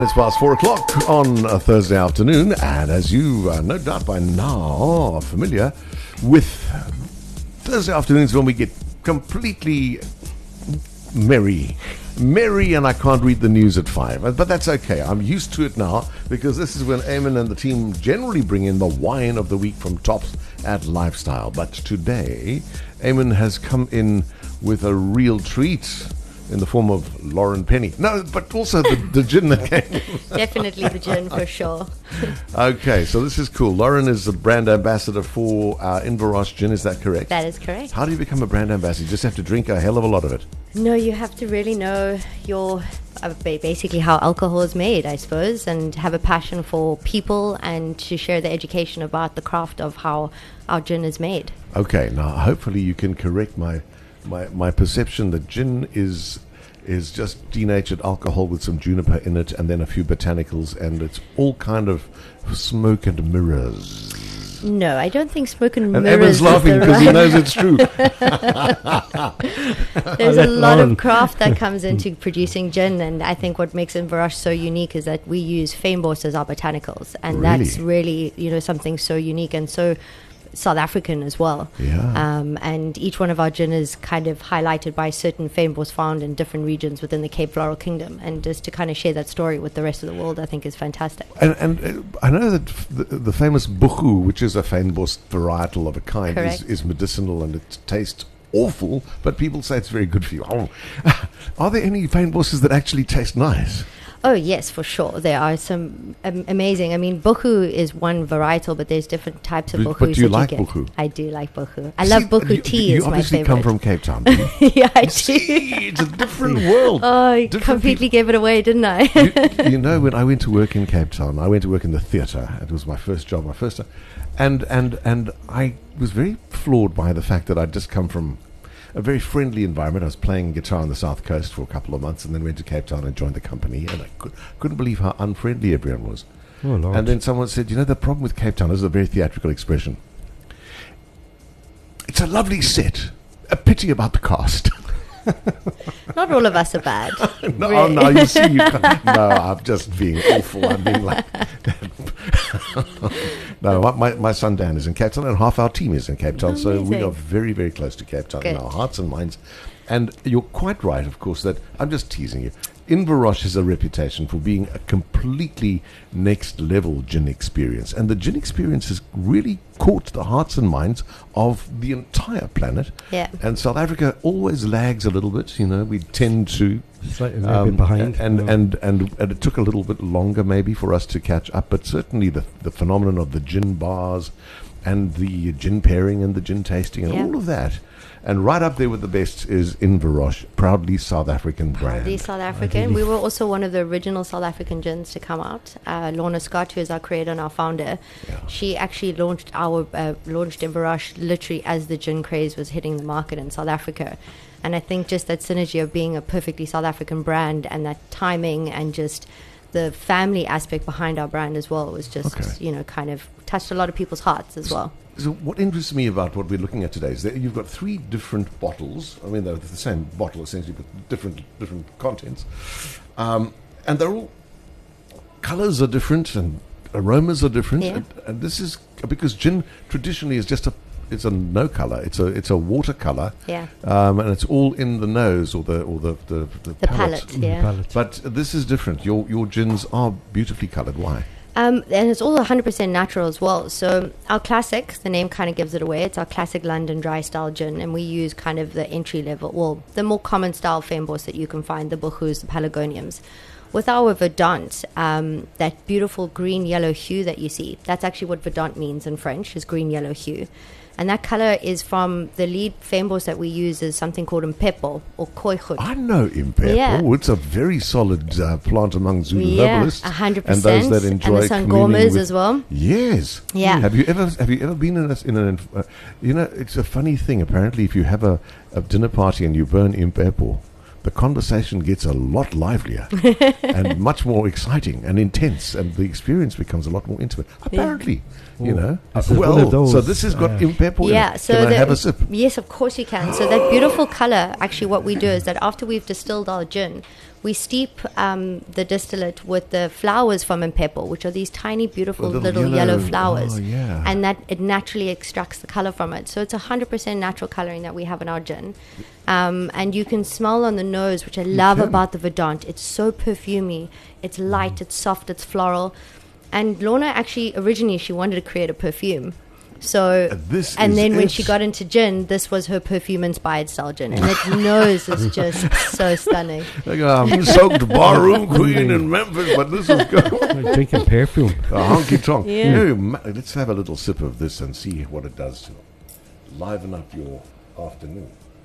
It's past 4 o'clock on a Thursday afternoon, and as you no doubt by now are familiar with Thursday afternoons when we get completely merry, and I can't read the news at 5. But that's okay. I'm used to it now because this is when Eamon and the team generally bring in the wine of the week from Tops at Lifestyle. But today, Eamon has come in with a real treat in the form of Lauren Penny. No, but also the gin that came. Definitely the gin for sure. Okay, so this is cool. Lauren is the brand ambassador for Inverroche gin, is that correct? That is correct. How do you become a brand ambassador? You just have to drink a hell of a lot of it. No, you have to really know your basically how alcohol is made, I suppose, and have a passion for people and to share the education about the craft of how our gin is made. Okay, now hopefully you can correct my perception that gin is just denatured alcohol with some juniper in it and then a few botanicals, and it's all kind of smoke and mirrors. No, I don't think smoke and And mirrors. Evan's laughing because he knows it's true. There's a lot of craft that comes into producing gin, and I think what makes Inverroche so unique is that we use fynbos as our botanicals, and that's really something so unique and so South African as well. Yeah. And each one of our gin is kind of highlighted by certain fynbos found in different regions within the Cape Floral Kingdom, and just to kind of share that story with the rest of the world, I think is fantastic. And I know that the famous buchu, which is a fynbos varietal of a kind, is medicinal and it tastes awful, but people say it's very good for you. Oh. Are there any fynboses that actually taste nice? Oh, yes, for sure. There are some amazing. I mean, buchu is one varietal, but there's different types of buchus. But do you like buchu? I do like buchu. I love buchu tea. Is my favorite. You obviously come from Cape Town. Do you? Yeah, I do. See, it's a different world. Oh, I completely gave it away, didn't I? you know, when I went to work in Cape Town, I went to work in the theatre. It was my first job, and I was very floored by the fact that I'd just come from a very friendly environment. I was playing guitar on the South Coast for a couple of months and then went to Cape Town and joined the company, and I couldn't believe how unfriendly everyone was. Oh, Lord. And then someone said, the problem with Cape Town, this is a very theatrical expression, it's a lovely set, a pity about the cast. Not all of us are bad. No, you see, you can't. No, I'm just being awful. I'm being like no, my son Dan is in Cape Town, and half our team is in Cape Town, so we are very, very close to Cape Town in our hearts and minds. And you're quite right, of course, that I'm just teasing you. Inverroche has a reputation for being a completely next-level gin experience, and the gin experience has really caught the hearts and minds of the entire planet. Yeah. And South Africa always lags a little bit. We tend to slightly a bit behind, and it took a little bit longer maybe for us to catch up. But certainly the phenomenon of the gin bars and the gin pairing and the gin tasting and all of that. And right up there with the best is Inverroche, proudly South African brand. Proudly South African. We were also one of the original South African gins to come out. Lorna Scott, who is our creator and our founder, she actually launched Inverroche literally as the gin craze was hitting the market in South Africa. And I think just that synergy of being a perfectly South African brand and that timing and just the family aspect behind our brand as well was just, kind of touched a lot of people's hearts as well. So what interests me about what we're looking at today is that you've got 3 different bottles. I mean, they're the same bottle essentially, but different contents. And they're all, colors are different and aromas are different. Yeah. And this is because gin traditionally is just it's a no color. It's a watercolor. Yeah. And it's all in the nose or the palate. Yeah. Palate. But this is different. Your gins are beautifully colored. Why? And it's all 100% natural as well. So our classic, the name kind of gives it away. It's our classic London dry style gin, and we use kind of the entry level, well, the more common style fynbos that you can find, the buchus, the pelargoniums. With our verdant, that beautiful green yellow hue that you see, that's actually what verdant means in French, is green yellow hue. And that color is from the lead fynbos that we use is something called Impepo or Khoigoed. I know Impepo. Yeah. It's a very solid plant among Zulu herbalists. 100%. And those that enjoy and the sangomas as well. Yes. Yeah. Have you ever been in an it's a funny thing. Apparently, if you have a dinner party and you burn Impepo, the conversation gets a lot livelier and much more exciting and intense, and the experience becomes a lot more intimate. Apparently, so this has got Impepo in it. So can I have a sip? Yes, of course you can. So that beautiful color, actually what we do is that after we've distilled our gin, we steep the distillate with the flowers from Impepo, which are these tiny, beautiful little yellow flowers. Oh, yeah. And that it naturally extracts the color from it. So it's 100% natural coloring that we have in our gin. And you can smell on the nose, which I love about the Verdant. It's so perfumey. It's light, it's soft, it's floral. And Lorna actually, originally, she wanted to create a perfume. So, and then when she got into gin, this was her perfume-inspired style gin. And that nose is just so stunning. I'm soaked barroom queen in Memphis, but this is good. Like drinking perfume. A honky tonk. Yeah. Let's have a little sip of this and see what it does to liven up your afternoon.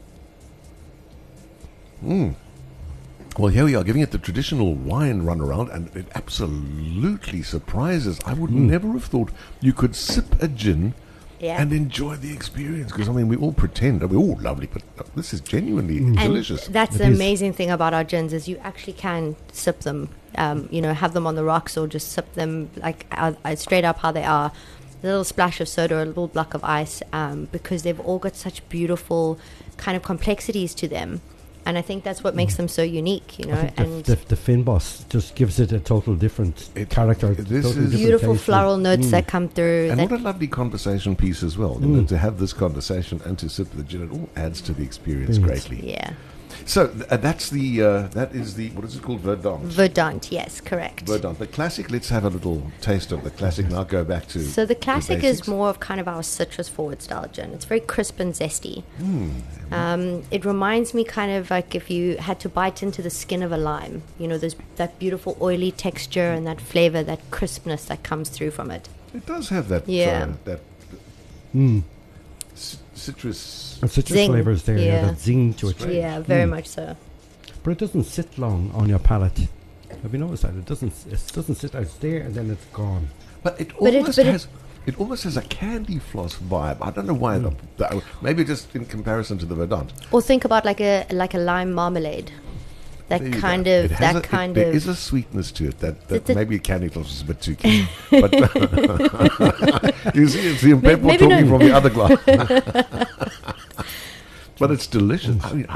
Well, here we are, giving it the traditional wine runaround, and it absolutely surprises. I would never have thought you could sip a gin and enjoy the experience. Because, I mean, we all pretend, we're all lovely, but this is genuinely delicious. And that's the amazing thing about our gins is you actually can sip them, have them on the rocks or just sip them like straight up how they are. A little splash of soda or a little block of ice, because they've all got such beautiful kind of complexities to them. And I think that's what makes them so unique, And the Fynbos just gives it a total different character. This totally is beautiful floral notes that come through. And what a lovely conversation piece as well. To have this conversation and to sip the gin, it all adds to the experience greatly. Yeah. So that is the, what is it called? Verdant. Verdant, yes, correct. Verdant. The classic, let's have a little taste of the classic. Now go back to So the classic the is more of kind of our citrus forward style gin. It's very crisp and zesty. It reminds me kind of like if you had to bite into the skin of a lime. There's that beautiful oily texture and that flavor, that crispness that comes through from it. It does have that that citrus. And citrus Zing. flavors there, that zing to it. Strange. Yeah, very much so. But it doesn't sit long on your palate. Have you noticed that? It doesn't sit out there and then it's gone. But it almost has a candy floss vibe. I don't know why. Maybe just in comparison to the Verdant. Or think about like a lime marmalade. There is a sweetness to it that maybe a candy floss is a bit too keen. But you see, it's the Impepo talking from the other glass. But it's delicious. I mean,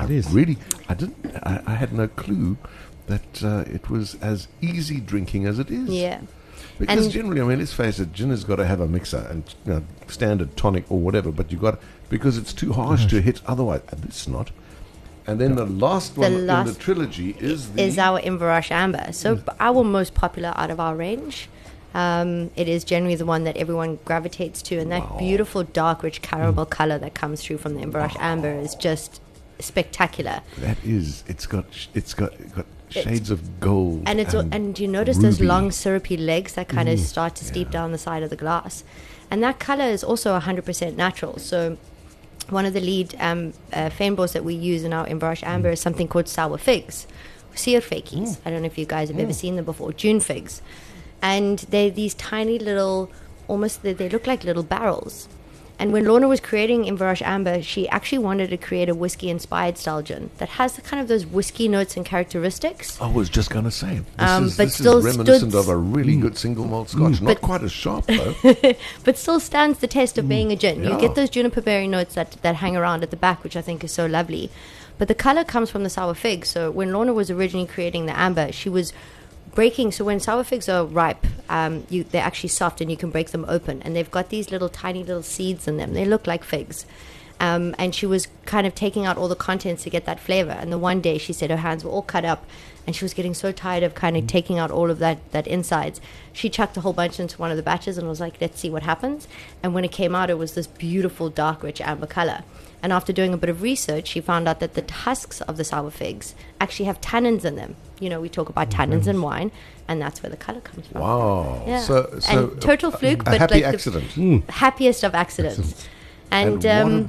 I had no clue that it was as easy drinking as it is. Yeah. Because generally, I mean, let's face it, gin has got to have a mixer and standard tonic or whatever. But because it's too harsh to hit otherwise. It's not. And then the last one in the trilogy is our Inverroche Amber. So our most popular out of our range. It is generally the one that everyone gravitates to, and that beautiful dark, rich caramel color that comes through from the Inverroche Amber is just spectacular. That is, it's got shades of gold, and you notice ruby. those long syrupy legs that kind of start to steep down the side of the glass, and that color is also 100% natural. So one of the lead Fynbos that we use in our Inverroche Amber is something called sour figs, Suurfakies. I don't know if you guys have ever seen them before. June figs. And they're these tiny little, they look like little barrels. And when Lorna was creating Inverroche Amber, she actually wanted to create a whiskey-inspired style gin that has the kind of those whiskey notes and characteristics. I was just going to say, this but is still reminiscent of a really good single malt scotch. Not quite as sharp, though. But still stands the test of being a gin. You get those juniper berry notes that hang around at the back, which I think is so lovely. But the color comes from the sour fig. So when Lorna was originally creating the amber, she was breaking. So when sour figs are ripe, they're actually soft and you can break them open, and they've got these little tiny little seeds in them. They look like figs. And she was kind of taking out all the contents to get that flavor. And the one day she said her hands were all cut up and she was getting so tired of kind of taking out all of that insides. She chucked a whole bunch into one of the batches and was like, let's see what happens. And when it came out, it was this beautiful dark rich amber color. And after doing a bit of research, she found out that the husks of the sour figs actually have tannins in them. We talk about tannins in wine, and that's where the color comes from. Wow. Yeah. So and total fluke, a but happy like accident. the happiest of accidents. And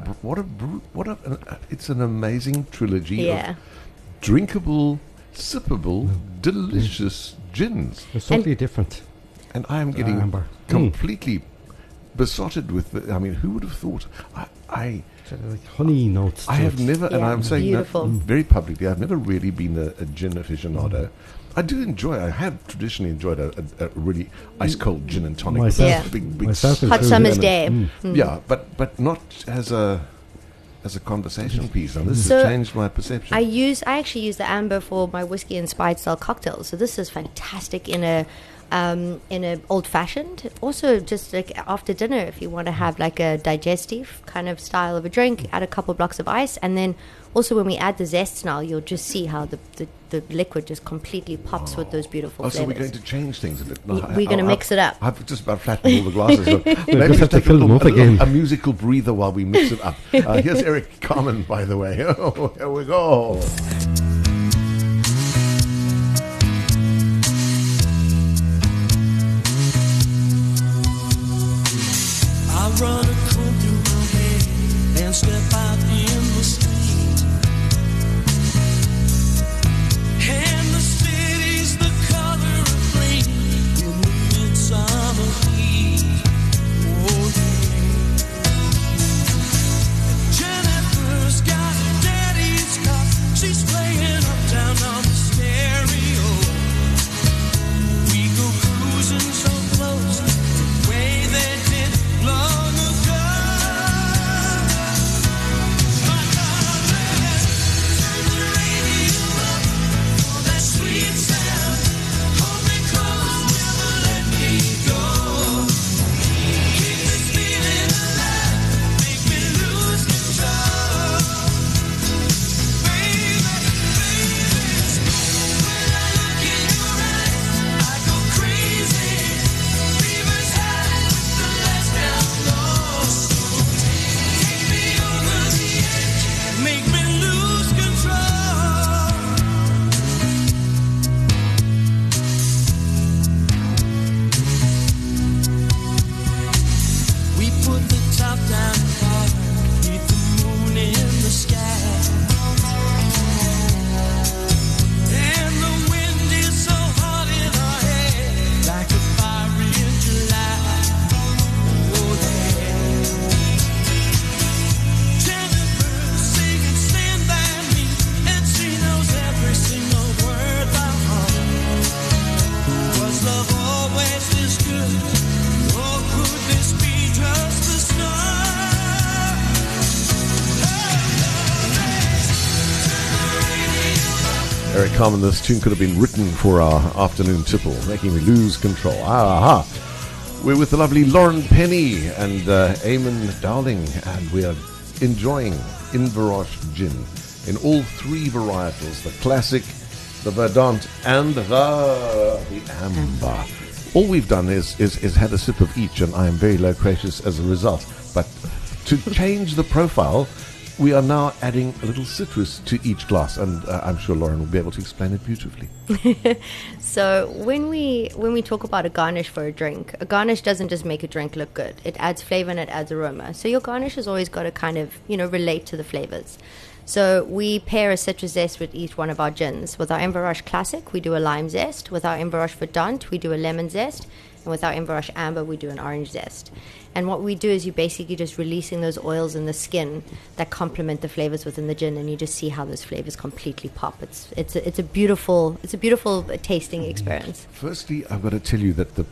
it's an amazing trilogy of drinkable, sippable, delicious gins. It's totally different. And I am getting completely besotted with who would have thought? Like honey notes. I have never, and I'm saying that beautiful. very publicly, I've never really been a gin aficionado. I have traditionally enjoyed a really ice cold gin and tonic. Myself, big myself hot summer's day. Yeah, but not as a as a conversation piece, and this So, has changed my perception. I actually use the amber for my whiskey inspired style cocktails. So this is fantastic in a old fashioned. Also, just like after dinner, if you want to have like a digestive kind of style of a drink, add a couple blocks of ice, and then also when we add the zest now, you'll just see how the liquid just completely pops with those beautiful So we're flavors. going to change things a bit. No, We're going to mix it up. I've just about flattened all the glasses. So maybe just just have to take fill them up again. a musical breather while we mix it up. Here's Eric Carmen, by the way. Oh, here we go. I run a comb through my hair and step out in the street. And the city's the color of green in the midsummer heat. Oh yeah. Jennifer's got her daddy's car. She's playing uptown on the stereo. We go cruising so close, the way they did long ago. My darling, turn the radio up for that sweet sound. Hold me close, never let me go. Keep this feeling alive, make me lose control. Baby, when I look in your eyes, I go crazy. Fever's high with the lights down low. Take me over the edge, make me lose control. We put the top down hard, beneath the moon in the sky. And the wind is so hot in our hair, like a fire in July. Oh yeah. Jennifer's singing "Stand By Me," and she knows every single word by heart. Was love always this good, or could this be just the start? Eric Carmen, this tune could have been written for our afternoon tipple, making me lose control. Aha! We're with the lovely Lauren Penny and Eamon Dowling, and we are enjoying Inverroche gin in all three varietals: the classic, the Verdant, and the amber. All we've done is had a sip of each, and I am very loquacious as a result. But to change the profile, we are now adding a little citrus to each glass, and I'm sure Lauren will be able to explain it beautifully. So when we talk about a garnish for a drink, a garnish doesn't just make a drink look good. It adds flavor and it adds aroma. So your garnish has always got to kind of, relate to the flavors. So we pair a citrus zest with each one of our gins. With our Inverroche Classic, we do a lime zest. With our Inverroche Verdant, we do a lemon zest. And with our Inverroche Amber, we do an orange zest. And what we do is you're basically just releasing those oils in the skin that complement the flavors within the gin, and you just see how those flavors completely pop. It's a beautiful tasting experience. Firstly, I've got to tell you that the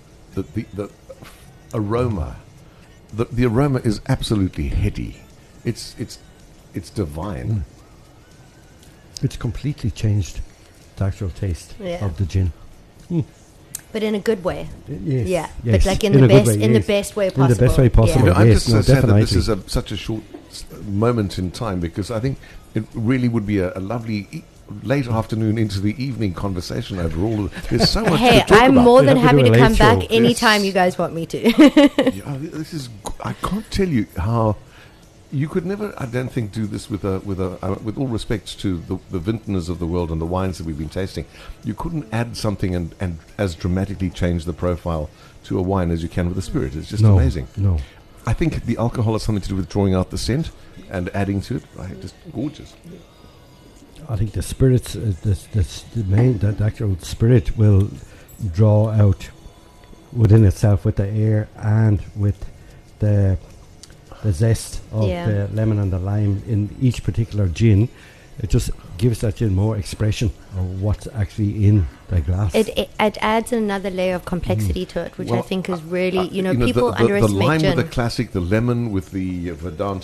aroma, the aroma is absolutely heady. It's divine. It's completely changed the actual taste Yeah. of the gin. But in a good way. Yes, Yeah. yes. But like In a good way, in the yes. best way In the possible. best way possible. Yeah. I'm yes, just no, so sad that this definitely. is such a short moment in time, because I think it really would be a lovely late afternoon into the evening conversation over all of there's so much Hey, to talk I'm about. more We than have to happy do a to come late back show. anytime Yes. you guys want me to. Yeah, this is I can't tell you how you could never, I don't think, do this with with all respect to the vintners of the world and the wines that we've been tasting. You couldn't add something and as dramatically change the profile to a wine as you can with a spirit. It's just No, amazing. no. I think the alcohol has something to do with drawing out the scent and adding to it. Right, just gorgeous. I think the spirits, the actual spirit will draw out within itself with the air and with the zest of Yeah. the lemon and the lime in each particular gin. It just gives that gin more expression of what's actually in the glass. It adds another layer of complexity to it, which I Well, think is really, the people the underestimate lime gin. with the classic, the lemon with the Verdant,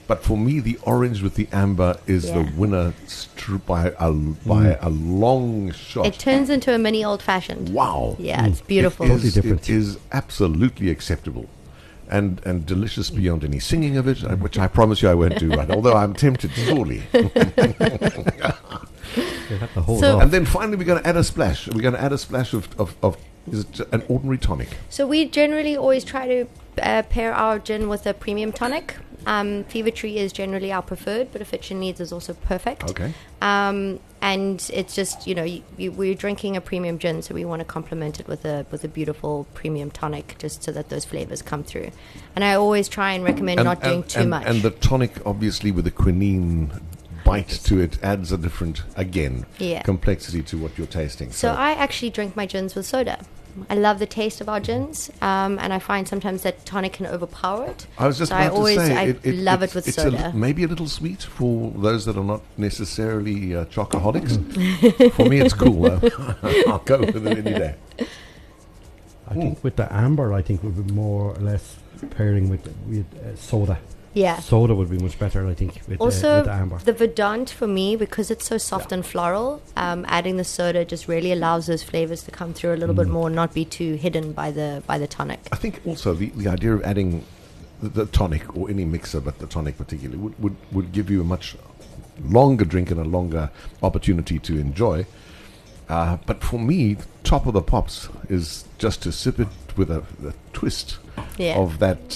But for me, the orange with the amber is the Yeah. winner by a long shot. It turns into a mini old fashioned. Wow. Yeah, it's beautiful. Totally different. It is absolutely acceptable. And delicious beyond any singing of it, which I promise you I won't do right, although I'm tempted sorely. They have to hold So- off. And then finally we're going to add a splash. We're going to add a splash of is it an ordinary tonic? So we generally always try to pair our gin with a premium tonic. Fever Tree is generally our preferred, but if your needs is also perfect. Okay. And it's just, we're drinking a premium gin, so we want to complement it with a beautiful premium tonic, just so that those flavors come through. And I always try and recommend not doing too much. And the tonic, obviously, with the quinine bite to it, adds a different, complexity to what you're tasting. So I actually drink my gins with soda. I love the taste of our gins, and I find sometimes that tonic can overpower it. I was just so about to say, I love it with it's soda. Maybe a little sweet for those that are not necessarily chocoholics. For me, it's cool. I'll go with it any day. I think with the amber, I think would be more or less pairing with soda. Yeah. Soda would be much better, I think, with Also, the amber. the Verdant for me, because it's so soft and floral, adding the soda just really allows those flavors to come through a little bit more, not be too hidden by the tonic. I think also the idea of adding the tonic or any mixer, but the tonic particularly, would give you a much longer drink and a longer opportunity to enjoy. But for me, top of the pops is just to sip it with a twist Yeah. of that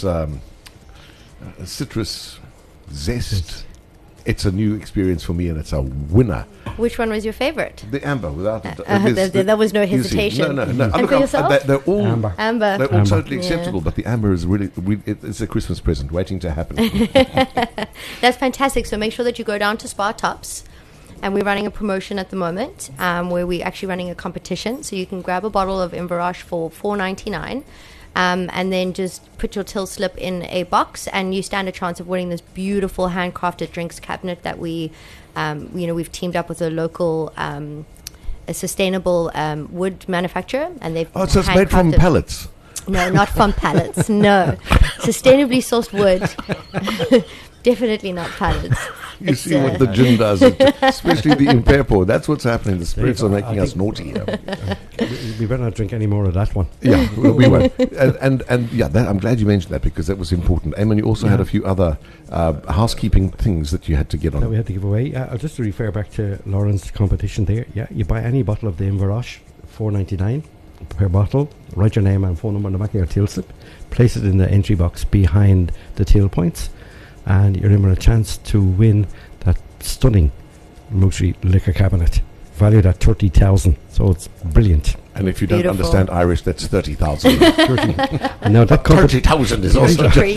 citrus zest. It's a new experience for me, and it's a winner. Which one was your favorite? The amber, without a there was no you see, hesitation. No. And Look, for yourself? they're all Amber. Amber. They're all Amber. totally Yeah. acceptable, but the amber is really it's a Christmas present waiting to happen. That's fantastic. So make sure that you go down to Spa Tops. And we're running a promotion at the moment where we're actually running a competition. So you can grab a bottle of Inverroche for $4.99 and then just put your till slip in a box, and you stand a chance of winning this beautiful handcrafted drinks cabinet that we've teamed up with a local a sustainable wood manufacturer, and they've Oh, so it's made from handcrafted- pellets. No, not from pallets. No, sustainably sourced wood. Definitely not pallets. You It's, see what the gin does, especially the Imperpo. That's what's happening. The spirits are making us naughty. We better not drink any more of that one. Yeah, we won't. And yeah, I'm glad you mentioned that, because that was important. Eamon, you also had a few other housekeeping things that you had to get That we on. had to give away. I'll just refer back to Lauren's competition there. Yeah, you buy any bottle of the Inverroche, $4.99 per bottle. Write your name and phone number on the back of your till slip. Place it in the entry box behind the till points, and you're in with a chance to win that stunning luxury liquor cabinet, valued at 30,000. So it's brilliant. And if you don't Beautiful. understand Irish, that's 30,000. 30. And now that 30,000 is also Free.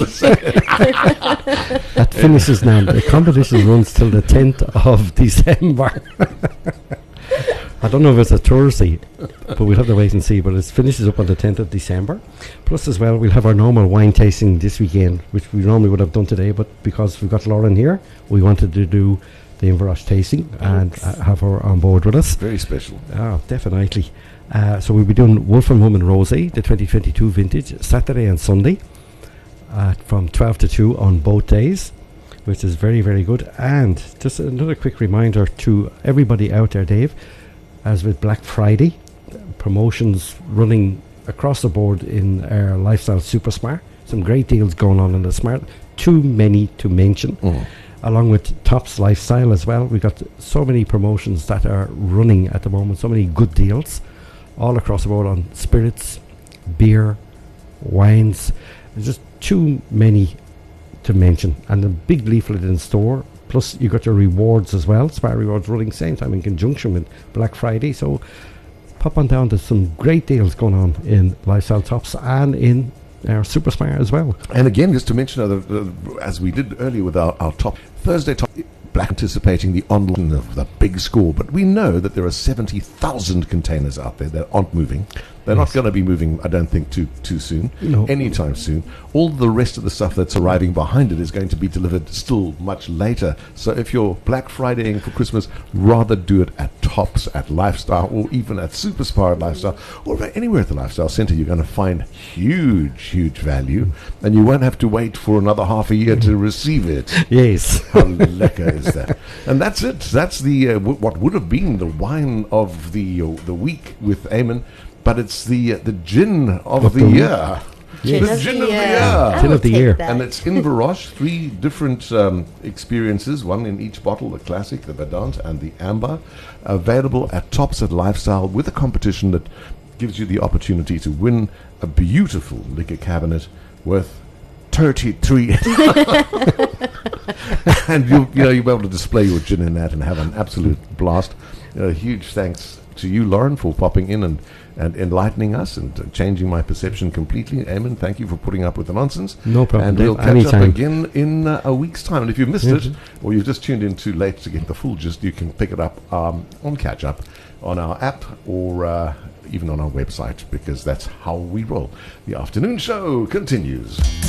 that finishes now. The competition runs till the 10th of December. I don't know if it's a Thursday, but we'll have to wait and see. But it finishes up on the 10th of December. Plus, as well, we'll have our normal wine tasting this weekend, which we normally would have done today. But because we've got Lauren here, we wanted to do the Inverroche tasting and have her on board with us. very special. Oh, definitely. So we'll be doing Wolf and Woman Rosé, the 2022 vintage, Saturday and Sunday from 12 to 2 on both days, which is very, very good. And just another quick reminder to everybody out there, Dave, as with Black Friday, promotions running across the board in our Lifestyle Super Smart. Some great deals going on in the Smart. Too many to mention. Along with Tops Lifestyle as well. We've got so many promotions that are running at the moment, so many good deals all across the board on spirits, beer, wines. There's just too many to mention. And the big leaflet in store. Plus, you got your rewards as well. Spar Rewards running same time in conjunction with Black Friday. So, pop on down. There's some great deals going on in Lifestyle Tops and in our Super Smart as well. And again, just to mention, as we did earlier with our top Thursday top, Black anticipating the online of the big score, but we know that there are 70,000 containers out there that aren't moving, They're not going to be moving, I don't think, too soon, No. anytime soon. All the rest of the stuff that's arriving behind it is going to be delivered still much later. So if you're Black Fridaying for Christmas, rather do it at Tops, at Lifestyle, or even at Superspar at Lifestyle, or anywhere at the Lifestyle Centre. You're going to find huge value, and you won't have to wait for another half a year to receive it. Yes. How lekker is that? And that's it. That's the what would have been the wine of the week with Eamon, but it's the gin of the year. Gin The of gin the of the year. year. I Gin will of the take year. that. And it's in Varosh, 3 different experiences, one in each bottle, the classic, the Verdant, and the Amber, available at Tops at Lifestyle with a competition that gives you the opportunity to win a beautiful liquor cabinet worth 33. And you'll be able to display your gin in that and have an absolute blast. Huge thanks to you, Lauren, for popping in and enlightening us and changing my perception completely. Eamon, thank you for putting up with the nonsense. No problem, And Dave. we'll catch Anytime. up again in a week's time. And if you've missed it, or you've just tuned in too late to get the full gist, you can pick it up on Catch Up on our app or even on our website, because that's how we roll. The afternoon show continues.